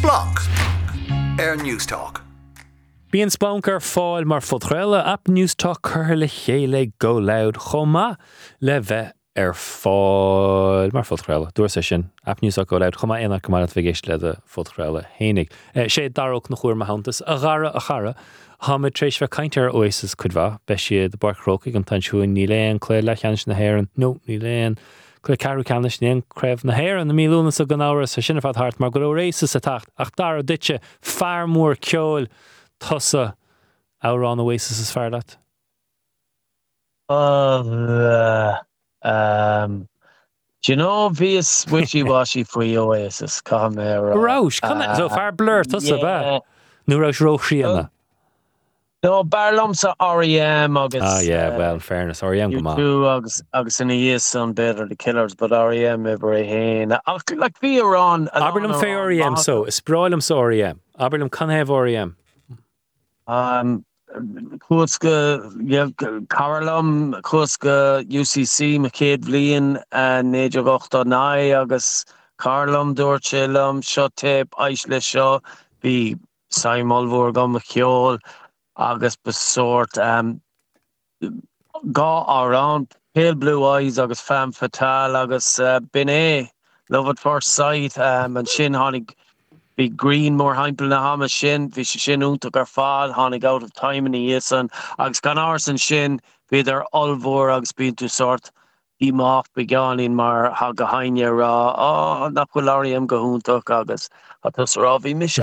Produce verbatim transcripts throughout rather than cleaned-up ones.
Blog Air News Talk. Bíonn spóncar fáil mar fodchréile ap News Talk chuir le chéile go loud chomma le bheith ar fáil mar fodchréile. Dúir sé sin ap News Talk go loud chomma éana cumáile bheith le de fodchréile hénig. sé daróg na chuair mahantas a gara a chara Hamid treis bheith caintear oasis cudva be siad de barcrócaigh an tansúin ní léon clé le cheannis na héireann nó ní léon clé carú ceannis níon creibh na héireann na mílúna sa gan áras sa sinna fad hart mar go rééis sa tacht ach dar ditse fear mór ceol Tussa Auron Oasis is fear that? Uh, um, do you know Vias wishy-washy for Oasis? Come here. Roush, come uh, so far blur, Tussa ba. Nu Roush Rochiana. No, Barlumsa R E M August. Ah, yeah, uh, well, in fairness, R E M come on. You August, August in a year son better the Killers, but R E M every hain. Like Via on. Aberlum fe R E M so, Sprylum so R E M. Aberlum can have R E M. Um, Kuska, yeah, Carolum, Kuska, U C C, McCaid Vlian, and Naja Gochta Nai, August, Carolum, Dorchilum, Shotep, Aishle Shaw, be Simon Vorgum, McKeol, August Besort, um, got around, Pale Blue Eyes, August Femme Fatale, August uh, Bene, Love at First Sight, um, and Shin Honig. Big green more heimpel na hama shin vi shin untuk ar fad honig out of time in the yesan agus gan arsen shin be there olvor agus been to sort he mock began in mar ha gahainya ra oh na polarium go huntuk agus atus ravi mish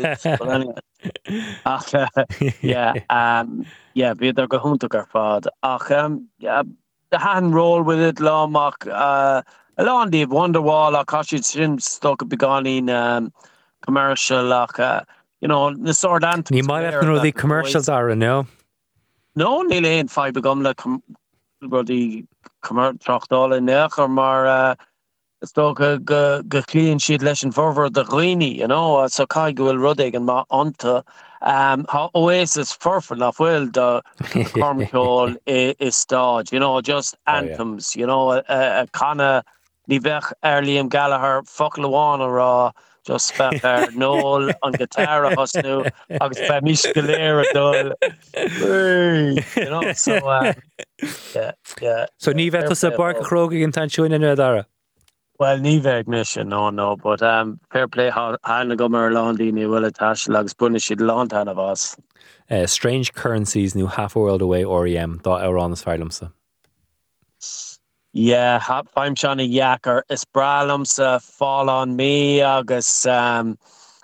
yeah um yeah be there go huntuk ar fad ach um yeah the hand roll with it la mock uh along the Wonderwall akashi shin stuck began in um commercial like uh, you know the sort of you might have to know the commercials are no no nearly in five become like the commercial all in there or more uh stock a clean sheet lesson for the greeny you know so kai go rudig and ma onto um how Oasis furful of well the commercial is start you know just anthems oh, yeah. you know a, a kind of Nivech Liam Gallagher fuck Luana raw just spent there Noel on guitar us new I was by Mish Galera dol you know so uh, yeah yeah so Nivech was a bark crogi in Tanchuin in Adara well Nivech mission no no but um fair play how Han go Merlandi ni will attach lags punish it long time of us uh, strange currencies new half world away R E M thought Auron is Farlamsa yeah, hop I'm Johnny Yacker is bralums uh, fall on me August um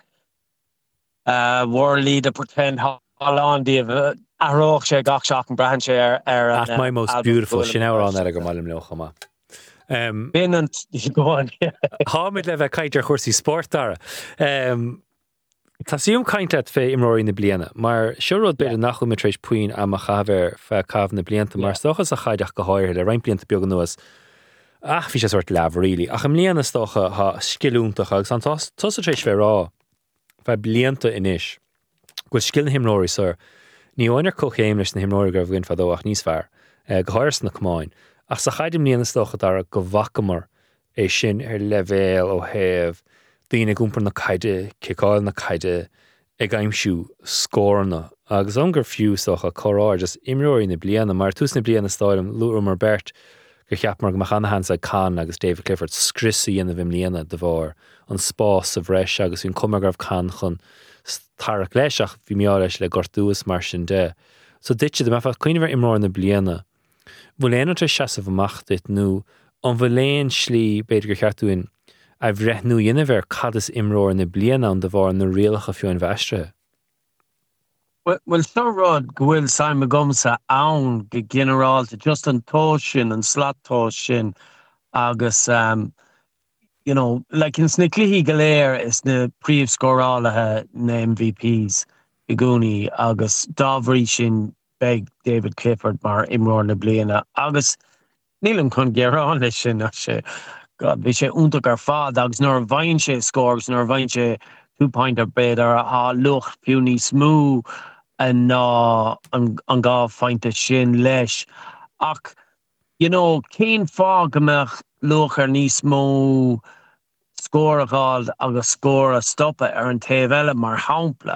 uh worldly to pretend how on the uh, Aroch gach shock and branch air air that's uh, my most beautiful Shinauer on that go malum no chama um bin and you go on how mid level kiter horsey sport dara um Tasium kaintet fe imrori na bliana mar shurod bit nach mit treis puin am chaver fe cav na blianta mar stochas a chaidach go hoir le rein blianta bioga nuas ach fi sort lav really ach am liana stocha ha skilúntach agus an tos tos treis fe ra fe blianta inis go skil himrori sir ni oiner cochaimlis na himrori go vin fadoach nís fear go hoirs na kmain ach sa chaidim liana stocha dar go vakamar é sin er level o hev Dine gumper na caide, kickáil na caide, ag aimsú scórna. Agus angur fiú socha choráir just imróí na bliana, mar tús na bliana stáilm lúr mar bert go cheap mar go machanahan sa Khan agus David Clifford scrisí in na bhim líana de bhar an spás sa bhreis agus hún cumagraf Khan chun tarach leisach bhí meáis le gortúas mar sin de. So ditse de mefa cuiinver imróí na bliana. Bhfuil éanatar seasamh amach dit nó an bhfuil slí beidir go cheartúin I've read nu univer cadis imroor na bliana an de var na réalacha fiú an vestre. Well, well, so rod gwil Simon Gomsa aun ge general to just an toshin and slot toshin agus um you know like in Snicklihi Galair is the pre score all na M V Ps Iguni agus Davrishin beg David Clifford mar imroor na bliana agus Neelam kun geran lishin God, vi sé untak ar fad agus nor vain sé scores nor vain sé two pointer better ha lucht puny smooth and uh an an ga find a shin lesh ach you know keen fog amach lucher ní smó scór a gáil agus scór a stoppa ar an taobh eile mar hampla.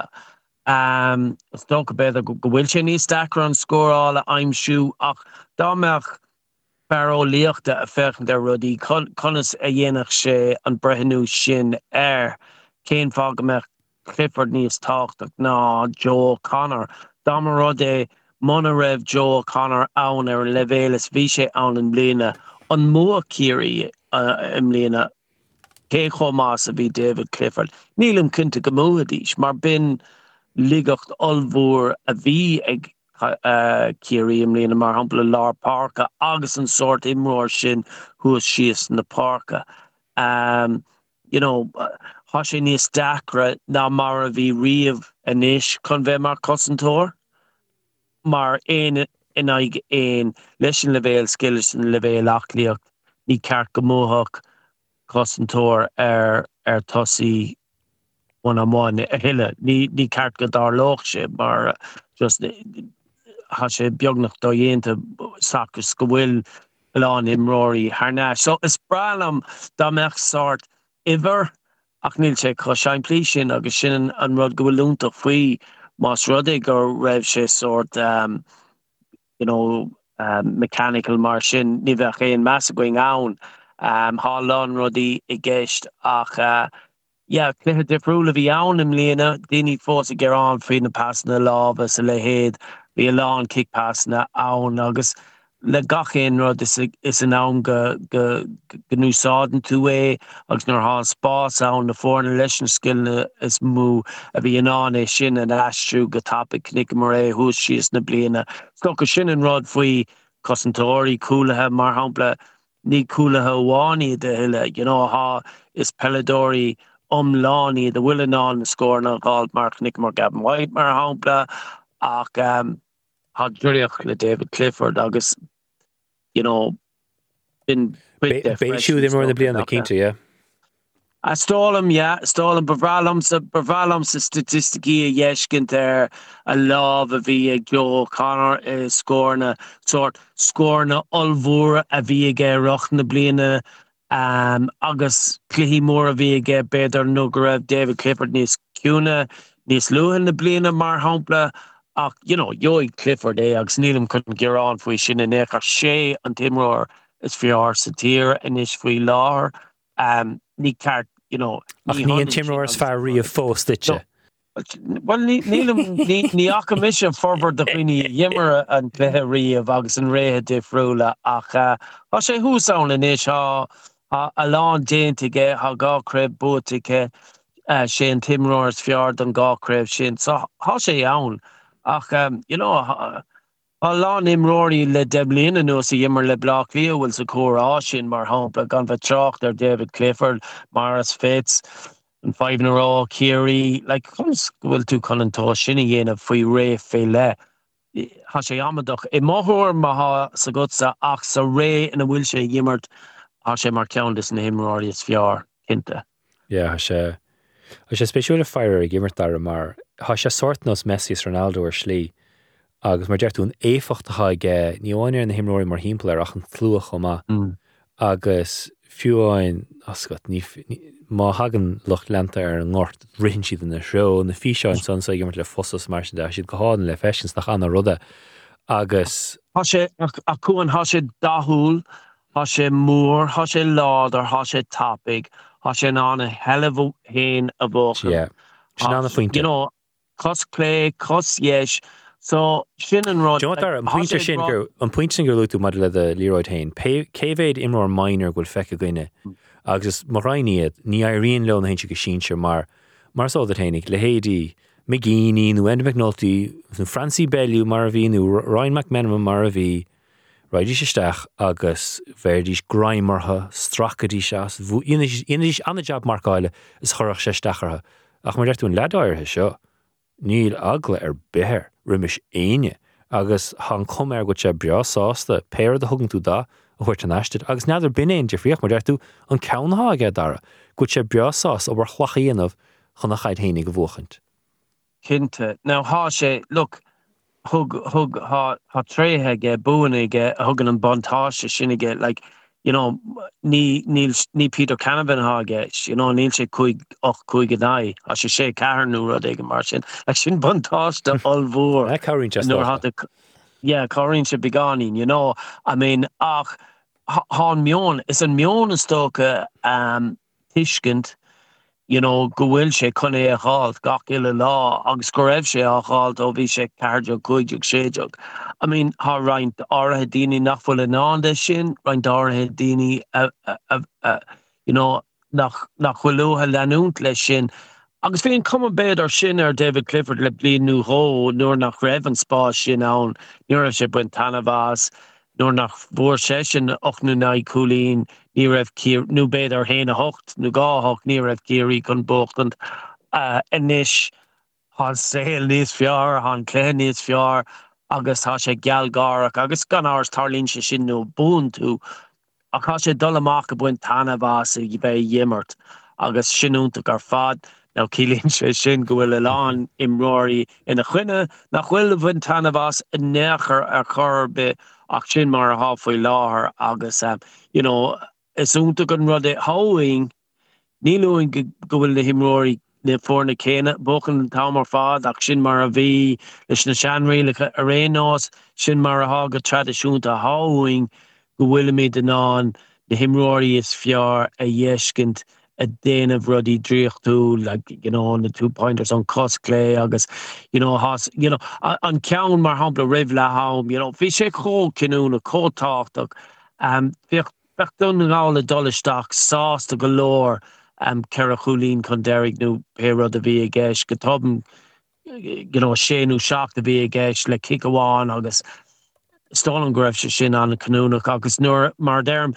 Um, sto go beidir go bhfuil sé níos dachar an scórála aimimsú ach dámeach barólíochta a fechan de rudí conas a dhéanaach sé an breithnú sin air cén fágameach Clifford níos táchtach ná Joe Connor. Dámar rud é muna raibh Joe Connor ann ar an levélas bhí sé ann an mbliana an mua cíirí uh, im mbliana cé chomás a bhí David Clifford. Nílim cinnte go módís, mar bin ligacht olmhór a bhí ag uh, cíirí im mbliana mar hampla lár parka agus an sort imróir sin thuas síos na parka. Um, you know, há sé níos dacra ná mar a bhí riamh inis chun bheith mar cosantóir. Mar éan in aig éan leis an levéil skillis an levéil achlíocht ní ceart go móthach cosantóir ar ar tosaí one on one a hiile ní ní ceart go dar loch sé mar just há sé beagnach dó dhéanta sacras go bhfuil lán imróí tharnáis. So is bralam dá meach sort iver ach níl sé chu seinnplí sin agus sin an rud go bhfuil úntaach faoi más rudig gur raibh sé sort um, you know um, mechanical mar sin ní bheith éon measa going ann um, há lán rudí i gceist ach uh, yeah, cluiche difriúla bhí ann im líana daoine fós a gur an faoin na passanna lábha sa le héad bhí a lán kick passanna ann agus le gachéon rud is, is an ann go, go, go núsáidan tú é agus nuair há spás ann na fórna leis an sciilne is mú a bhí an an é sin an astrú go tapig cnic mar é thuas síos na bliana. Sto go sin an rud faoi cosantóirí cúlathe mar hampla ní cúlathe bhánaí de hiile, you know, há is peladóirí omlánaí de bhfuil an an na scór na gáil mar cnic mar Gavin White mar hampla ach um, há dúireach le David Clifford agus you know bin béisiú dé mar na bliana cinnte, yeah. I stólam, yeah, stólam bevralam sa bevralam sa statistiki a yeshkint er a láb a bhí ag Joe Connor uh, scórna sort scórna olmhór a bhí ag roch na bliana um, agus cluichí mór a bhí ag beidir nó go raibh David Clifford níos ciúna níos luútha na bliana mar hampla ach, you know, Joey Clifford é agus nílim chun gurán faoi sin in éach sé an timróir is fiar sa tír inis faoi láthair um, ní ceart, you know, ach ní an timróir is fear riamh fós ditse. Well, nílim ní ach mis a forward de chuoine dhimmer an cluiche riamh agus an réthe difriúla ach há sé húsán inis há a lán déantaige há gá craibh bútaige sé an timróir is fiar don gá craibh sin, so há sé ann. Ach, um, you know, há lán imróirí le debliana nó sa dhimmer le blach lío bhfuil sa córá sin mar hampla gan bheith trocht ar David Clifford, Maris Fitz, an five in a row, Kiri, like, comes bhfuil tú conantó sin a dhéanamh faoi ré fé le. Há sé amadach. I máthóir má há sa gutsa ach sa ré ina bhfuil sé dhimmert há sé mar ceantas na himróirí is fiar cinnte. Yeah, há sé há sé spéisiúla fear a gimmert dar mar há sé sort nos Messi is Ronaldo ar slí agus mar deirtún éfachtatá ige ní bháinir na himróirí mar hímpla ach an tlúach chomá Mm. agus fiúáin ascat ní má hagan lucht lenta ar an ngort rihin siad in na seo na físeáin san sa gimmert le fossas mar sin de siad go hádan le feisins nach anna ruda agus Há sé a cuan há sé dathúil, há sé mór, há sé ládar, há sé tapig, há sé ná na hellah héin a bócha. yeah sin anna faointe. You know, cos play, cos yes. So sin an rod. Do you know what an pointer sin gur an point sin gur lútú mar le the Leroy Hain. Cévéid imróir minor gúil feice goine agus mar rainiad ní airíonn le na héintse go sínsir mar mar só dat hénig le héadí McGeaney nó Andy McNulty nó Francie Bellew mar a bhí nó Ryan McMenamin mar a bhí raidí seisteach agus bheirdís graimartha strachadí seas inadís anna job marcáile is chorach seistechartha ach mar deirtún ledáirthe seo níl agla ar bithir rimis aine agus há cumar go sé breásásta péir de thugann tú dá a chuirt an eistid agus neidir binéon defrioch mar deirtú an ceannaá aige dara go sé breásás ó bhar chhlachaíanamh chun nach chaid hénig go bhchant. Cinnte. Now há sé, look, thug thug há há tréthe ge buanige a thugan an bontáiste sinige, like, you know, ní níl ní Peter Canavan hageis, you know, níl sé cuig och cuig adai, a sé sé carnú rud ag mar sin. Ag sin buntáiste olmhór. Na Corinne just Nor had the yeah, Corinne should be gone, you know. I mean, ach han mion is an mion stoke um tischkent, you know, go bhfuil sé chuna a cháilt gach ile lá agus go raibh sé a cháilt ó bhí sé cardiog cuideog séideog. I mean, há roinnt áirithe daoine nach bhfuil an ánda sin, roinnt áirithe daoine a, a, a, a, you know, nach nach bhfuilúthe leanúnt leis sin. Agus bhíon cuma beidir sin ar David Clifford le blianú ró nuair nach raibh an spás sin ann, nuair sé buin tanavás, nuair nach bhór sé sin och nu naí cúlín, ní raibh cír, nu beidir héna hocht, nu gá hocht, ní raibh círí chun bochtand. Uh, inis, há saoil níos fear, há cléin níos fear, agus há sé geal gárach, agus gan áras tarlín sé sin nó bún tú, ach há sé dul amach go buin tanavás i bheith dhimmert, agus sinúnta ar fad. Now Keelan sé sin go bhfuil leán imróí ina chuine nach bhfuil bhain tanavás a neachar ar chorbe ach sin mar a háfuil láthair agus um, you know, is únta gon rud é háing ní luúin go bhfuil na himróí na fórna céine bochan an támar fád ach sin mar a bhí leis na seanraílacha a rénás sin mar a hágad tradiisiúnta háing go bhfuil mé den ná na himróí is fear a dhéiscint a déanamh rudí dríochtú, like, you know, on the two pointers on Cosclay, agus, you know, has, you know, an ceann mar hampla rih le haum, you know, bhí sé có cinúna, có táchtach, um, bhíoh dún ngála dolisteach sásta go leor, um, ceir a chúlín chun Derek nó pe rud a bhí a gceis, go toban, you know, séanú seach a bhí a gceis le kick amháin agus Stalin go raibh sé sin an canúnach agus nuair mar derm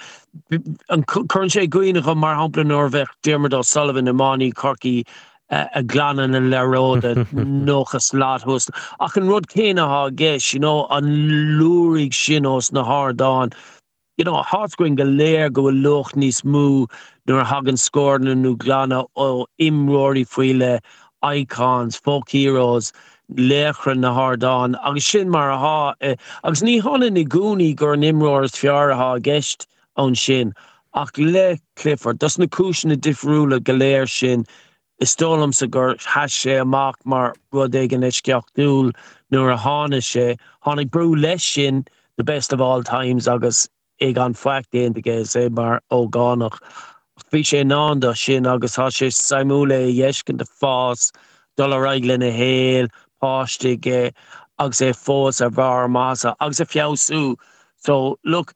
an chun sé guoinech mar hampla nuair bheith Diarmuid O'Sullivan na mánaí Corky uh, a glanán a leróda nóchas láthús ach an rud céine há gceis, you know, an lúraigh sin os na hádáin, you know, hátscuin go léir go bhfuil lucht níos mú nuair hagan scórna nó glana ó imróirí faoile icons, folk heroes, léchran na hádáin, agus sin mar a há, eh, agus ní hána na gúnaí gur an imróir is fear a há gceist ón sin, ach le Clifford, dus na cúis na difriúla go léir sin, is tólam sa gur has sé amach mar rud ag an isceach dúil nuair a hána sé, hánig brú leis sin the best of all times agus ag an faic déanta sé mar ó gánach. Bhí sé náda sin agus há sé saimúla dhéiscin de fás, dul a raigla na héal, páistigh agus é fós ar bhar masa agus a fiosú. So look,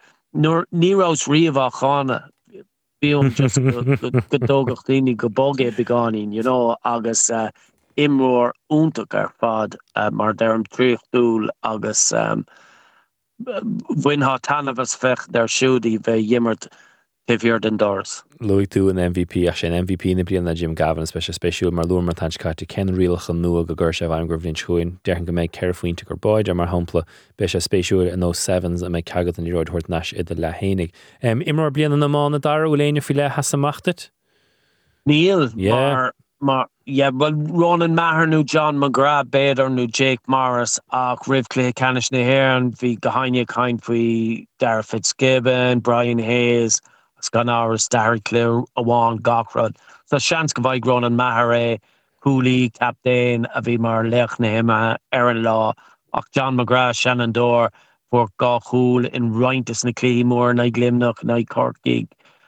ní rás riamh a chána, bhíom just go dógach daoine go bogé begánín, you know, agus uh, imróir úntaach ar fad uh, mar derm tríochtúil agus um, bhainthá tanamhas fecht der siúdaí bheith dhimmert Tivier den Doors. Louis tú an M V P a sin M V P na bliana na Jim Gavin spe spéisiúil mar luúr mar tancaite cen rialachan nua go gur sé bhaim gur bhíonn chuin, dearchan go méid ceir faointe gur báid ar mar hampla be sé spéisiúil an ó sevens a méid cagad an roid thuirt neis idir le hénig. Um, imar bliana na mána dar ó léine fi le has amachtat? Níl, yeah. mar, mar, yeah, well, Ronan Maher nú John McGrath, Bader nú Jake Morris, ach Riv Clay Canish na Héan, hí Gahaine Kind fí Dara Fitzgibbon, Brian Hayes, gan áras Darry Clear amháin gachrod. So seans go bhaid Ronan Maher é, Cooley, captain, a bhí mar lech na hima ar an lá, ach John McGrath, Shannon Dorr, for gachúil in rointas na Cleamore, na Glimnach, na Corkig,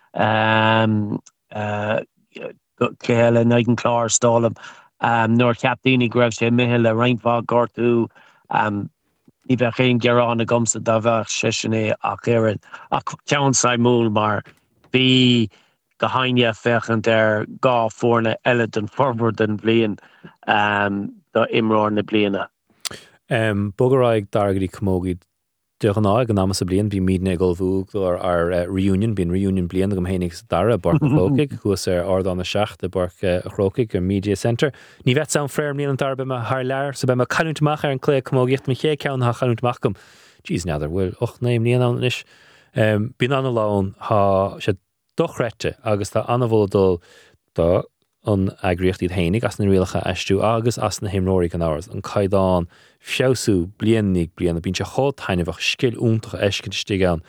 um, uh, Cléile, na Clár, Stalham, um, nor captaini go raibh sé mihil a reinfá gortú, um, ní bheith chéin gearán na gomsa da bheith seisiné ach éireann, ach ceann saimúil mar bhí Gahaine fechant ar gá fórna eile den forward den blian um, do imróir na bliana. Um, Bogaráig dargadí cumógaí deach an áig an amas a blian bhí mídna ag golbhúg ar ar uh, reunion, bín reunion blian go hénig dara barc a chrócaig, chuas ar ardán na seach de barc a chrócaig ar Media Centre. Ní bheith sam fréir mlíon an dar be me haar leir, so be me canúntach ar an clé cumógaíocht me ché ceann ha canúntach gom. Jeez, neadar, bhfuil och naim líon an is. Um, bín an lán ha sé dochrete agus tá anhódul do an agriochtíad hénig as na rialacha eistú agus as na himróí an áras an caiidán fiosú bliannig blianana bín se chód tainmhah skill úntacha eiscin stigeán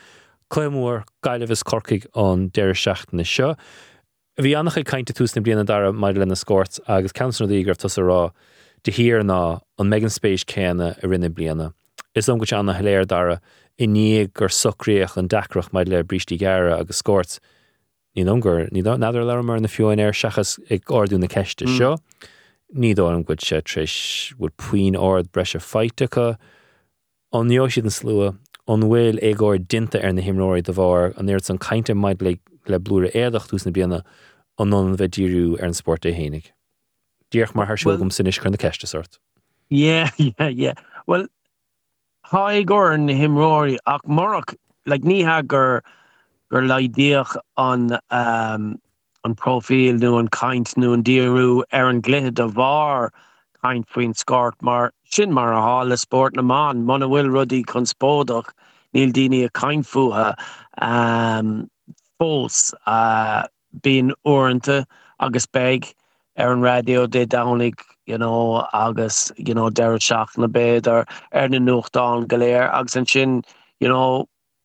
Cléimúir gaiileh is corcaigh an deir seachtain is seo. Bhí annach cainte tús na bliana dara maidid lena scórt agus ceansan í gur tusa rá de hir ná an Megan Spéis céanna a rinne bliana. Is an go anna heléir dara i níag gur sucríoch an dacrach maidid le bristí gara agus scórt ní dongur ní nadidir le mar na fiúin air seachas ag ordú na ceiste seo. Ní dó an gcuid sé tris bhfuil puoin ord breise feitecha an neo siad an slua an bhfuil ag or dinta ar na himróirí de bhar an éirt an cainte maid le le blúra éadach tús na bliana an non bheith díriú ar an sport é hénig. Díoch mar thar gom sin is chun na ceiste sort. Yeah, yeah, yeah. Well, há ag or an na himróirí ach marach, like ní ha gur gur leidíoch an um, an profil nu an caint nu an díriú ar an glithe de bhar caint faoin scart mar sin mar a hála sport na man mana bhfuil rudí chun spódach níl daoine a caint fuatha um, fós uh, bíon uaireanta agus beag ar an radio de dánig you know, agus you know, deir seach na bed ar ar na nuachtáin go léir agus an sin you know,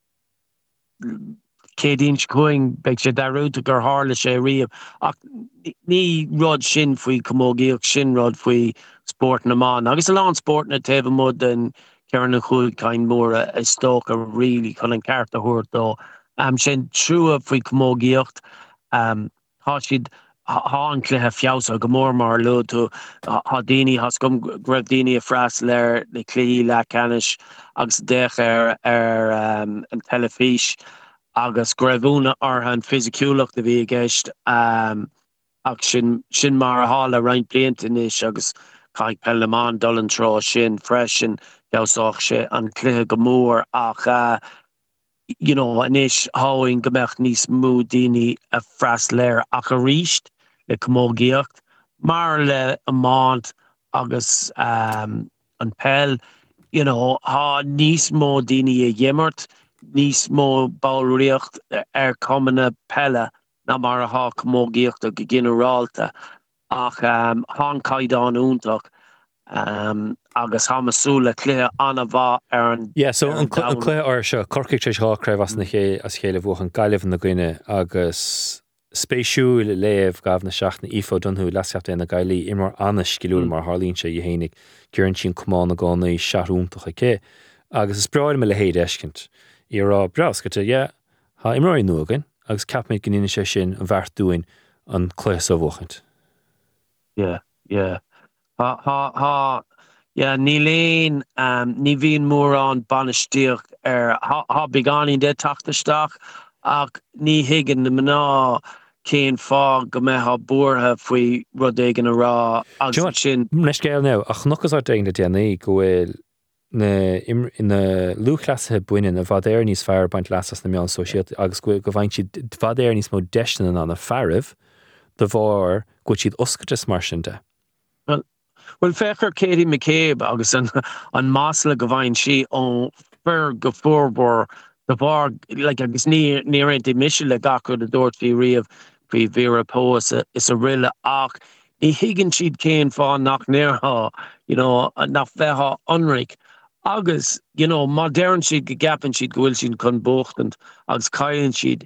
cédín chuing beag sé darúta gur hála sé riamh ach ní rud sin faoi commógaíoch sin rud faoi sport na man agus a lán sport na taobh mud den ceann na chuig cain móra is tóca ri chun an ceart a thuairt dó um, sin trúa faoi commógaíocht um, há siad há an cluiche fiabhsa go mór mar lu tú há daoine has gom greibh daoine a freas leir le clí le canis agus deich ar ar um, an telefís agus greibhúna ortha an fisiciúlacht a bhí a gceist um, ach sin sin mar a hála roinnt blianta is agus caiig pelamán dul an trá sin freisin deosáach sé an cluiche go mór ach uh, you know, anis háin gombeach níos mú daoine a freas léir ach a ríist le commógaíocht mar le a mánt agus um, an pell you know, há níos mó daoine a dhéimirt níos mó báilríocht ar cumanna pelle na mar a há commógaíocht a go ginearálta ach um, há an caighdeán úntach um, agus há masúla cluiche anna bha ar an Yeah, so an cluiche ar seo corcaigh tríos há creibh as na ché as chéile bhuach an gaiileh na gcuine agus spéisiú le léamh gabh na seach na ifo donthú lasceacht é na gaiilí imar anas gilúil mar hálíonn sé i hénig cuireann sin cumán na gánaí seaúntacha cé agus is breáil me le héad eiscint i rá bras go te yeah, há imráí nuagan agus capméid gníine sé sin an bhart dúin an cluiche sa bhuachant. Yeah, yeah. Ha ha ha yeah, ní léon um, ní bhíon mór an banistíoch ar ha, ha beganí de tachtasteach ach ní higann na mná céan fá go mbeadh ha buartha faoi rud éigean a rá agus sin. Nes céal ná ach nuchas ar daon na déanaí go bhfuil na im na lúchlasathe buine na bhadéir níos fearr baint lasas na meán sosialt agus go go bhaint siad bhadéir níos mó deisna an na fearrah de bhar go siad oscailte mar sin de. Well, well fechar Katie McCabe agus an an másla go bhain si ó fer go fórbor de bhar like agus ní ní réinti mise le gachar de dúirt fí riamh fí Vera Pauw is a riile ach ní higann siad céan fá nach neartha you know nach bheitha anric agus you know modern siad go gapan siad go bhfuil siad chun buachtant agus caiann siad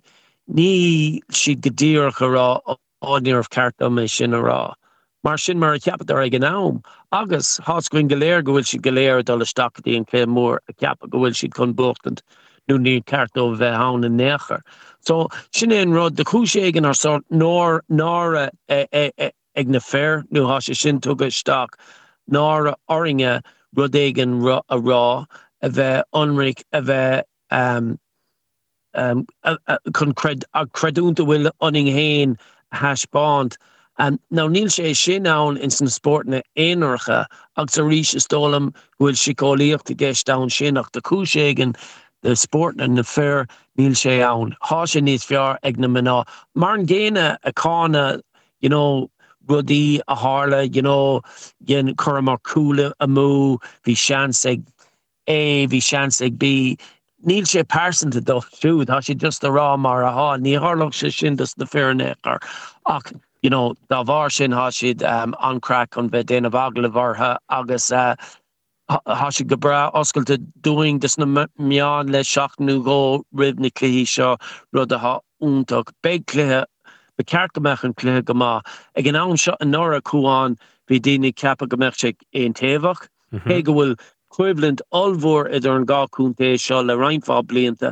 ní siad go dtíorcha rá áníorh cearta mé sin a rá mar sin mar a ceapadar ag an am agus háscuin go léir go bhfuil siad go léir dul isteachtaí an clé mór a ceapa go bhfuil siad chun buachtant nó ní cearta ó bheith ann na néachar so sin é an rud de chúiséigean ar sort nóir nára ag na féir nó há sé sin tuga isteach nára oringe rud éigean a rá a bheith anric a bheith um, um, chun cred, a credúnta bhfuil aning héin haspáint um, ná níl sé sin ann in san sport na éonarcha agus a rís is tólam bhfuil sicálaíocht a gceist ann sin ach de chúiséigean de sport na na féir níl sé ann há sé níos fearr ag na mná mar an ggéine a cána you know rudí a hála, you know, yen chur mar coola a mú, hí seans ag A, hí seans ag B. Níl sé persanta do siúd, há sé just a rá mar a há, ní hálach sé sin dus na fearnechar. Ach, you know, dá bhar sin há siad um, ancrack an bheith déanamh agla bhartha agus uh, has go bra oscailte doing dus na meán le seachtanú go rib na cluichí seo rud a ha úntaach beag cluiche be ceart go meach an cluiche go má ag an am seo an nóra cuaáin bhí daoine ceapa go meach éon taobhach cé go bhfuil equivalent olmhór idir an gá cúnta seo le roinnfá blianta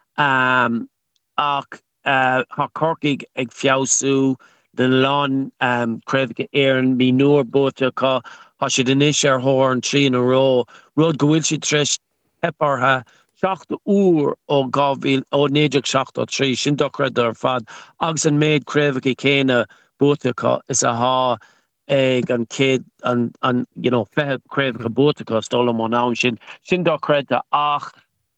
um, ach uh, ha corcaigh ag fiabhsú den lán um, creibhige éireann bí nuair bóta cá ha siad inis ar thóir an trí in a ró rud go bhfuil siad treis pepartha seachta úr ó gábhíl ó néideag seachta trí sin docred ar fad agus an méid creibhige céine bóta is a há ag an céad an an you know fethe creibhige bóta stolam an ann sin sin docred ach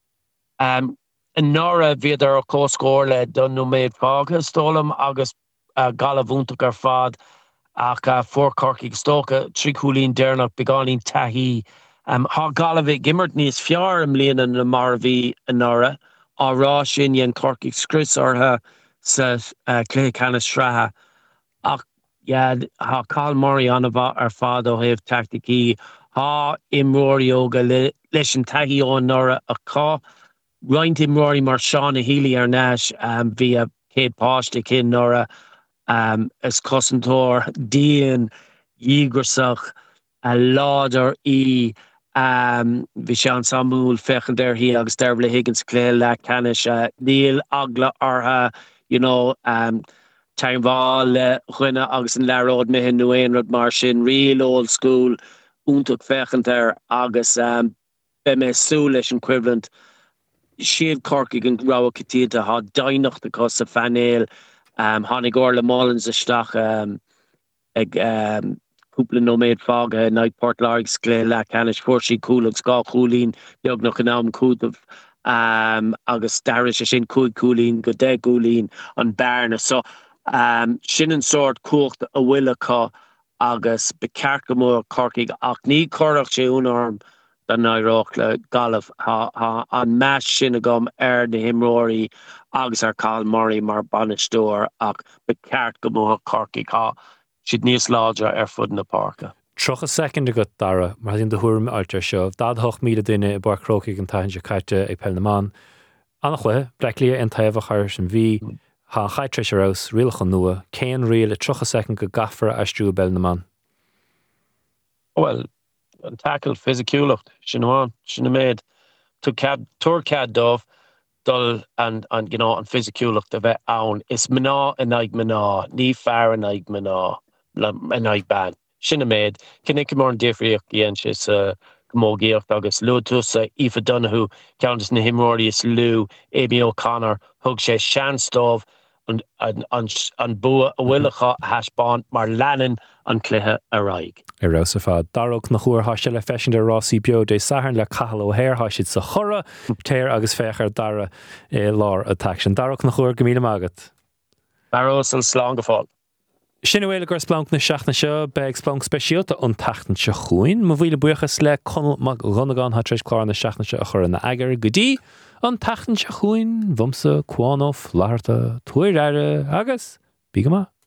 um, an nóra bhíidir a cóscóir le don nó méid fága stolam agus uh, galabhúntaach ar fad ach uh, for corcaigh stócha trí cúlín déirnach beáín taithí um, há galabh gimmert níos fear am líana na mar bhí an nóra á rá sin dhéon corcaigh scris ortha sa uh, clé canna sreatha ach yeah, há Carl Murray anna bha ar fad ó thaobh tacticí há imróí óga le, leis an taithí ó nóra a cá roiint imróí mar seán a hílí ar náis um, bhí a céad páiste cin nóra Um, is cosantóir díon dhígrasach a láidir í um, bhí sé an samúil fechan der hí agus derbh le higgins cléil le canis uh, níl agla ortha you know um, taimhá le chuine agus an leróid mihin nuaon rud mar sin real old school úntaach fechan der agus um, be mé sú leis an equivalent siad corcaigh an rá catíta há dainachta cos sa fanéil Um, Hannig or le Mullins isteach um, ag um, cúpla nóméid fága naid Port Largs clé le canis fuairsí cúlag scá chúlín beag nach an am cúdamh um, agus daris a sin cúig cúlín go dé cúlín an bearna so um, sin an sort cuacht a bhuiile cá agus be ceart go mór corcaigh ach ní corach sé únarm den naidreach le galamh ha, ha, an meas sin a gom ar na himróí agus ar Carl Murray mar banistóir ach be ceart go mór corcaigh cá siad níos láidre ar fud na parca. Trocha second agat dara, mar hadín de thuairm altar seo, dad hoch míle duine i bar crocaigh an taithn se caite ag Pelnaman. Annach le, breclia an taobhach ar sin bhí, ha chaitre se raus, rialach an nua, céan rial i trocha second go gafra astrú Pelnaman. Well, an tackle physiciúlacht, sin amháin, sin a méid, tu cad, tuair cad dómh, dul an, an, you know, an physiciúlacht a bheith ann, is mná in aig mná, ní fear in aig mná, in aig ban. Sin a méid, cinnig mór an difriocht íon sis uh, gomógéocht agus luútus uh, Aoife Donoghue, ceantas na himróí is lú, Amy O'Connor, thug sé seanstómh an, an, an, an bua a bhuilecha haisbáin mar leanan an cluiche a raig. I rasa fad, darog na chuair haiste le fesin de Rossi bio de saharn le cahal ó hair haisid sa chora, téir agus fechar dara e, lár a taction. Darog na chuair gomíle magat. Baros an slán go fáil. Sin bhfuil gur splank na seachna seo beag splank speisialta an tachtan se chuin, má bhfuil buchas le conal mag runagán ha treis chlár na seachna se a chur na agar godí, an tachtan se chuin, bhumsa, cuánóf, láharta, tuair aire agus, bígama.